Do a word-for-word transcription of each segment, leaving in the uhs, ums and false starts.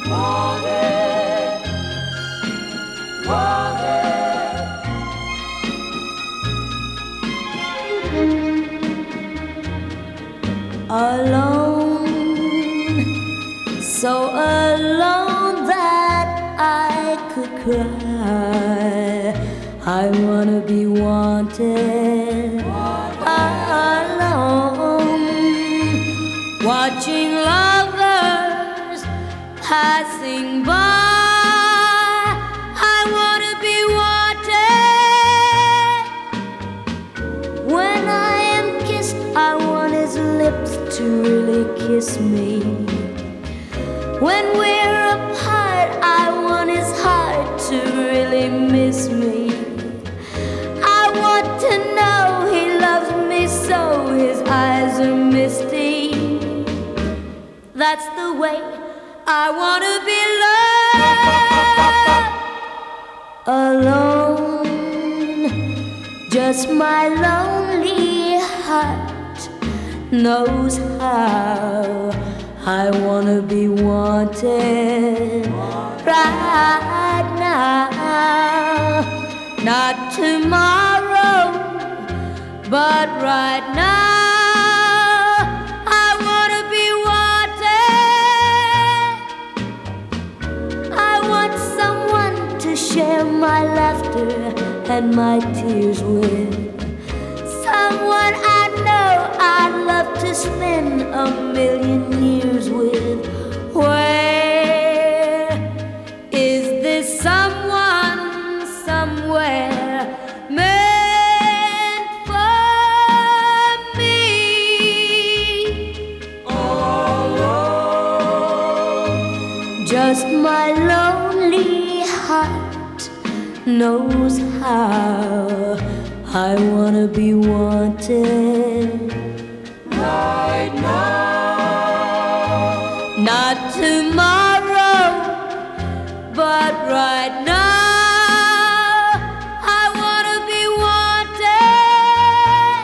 wanted, wanted. Alone, so alone that I could cry. I wanna be wanted, alone, watching lovers passing by. I wanna be wanted. When I am kissed, I want his lips to really kiss me. When we're apart, I want his heart to really miss me. I want to know he loves me so his eyes are misty. That's the way I wanna be loved. Alone, just my lonely heart knows how I wanna be wanted right now. Not tomorrow, but right now. I wanna be wanted. I want someone to share my laughter and my tears with. Someone I know I'd love to spend a million years with. Where is this someone somewhere meant for me? Alone, just my lonely heart knows how I wanna be wanted right now. Not tomorrow, but right now. I wanna be wanted.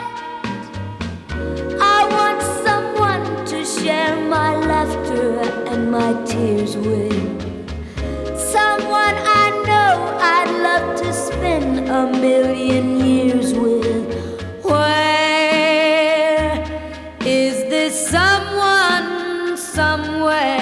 I want someone to share my laughter and my tears with. Someone I know I'd love to spend a million years with. Where is this someone somewhere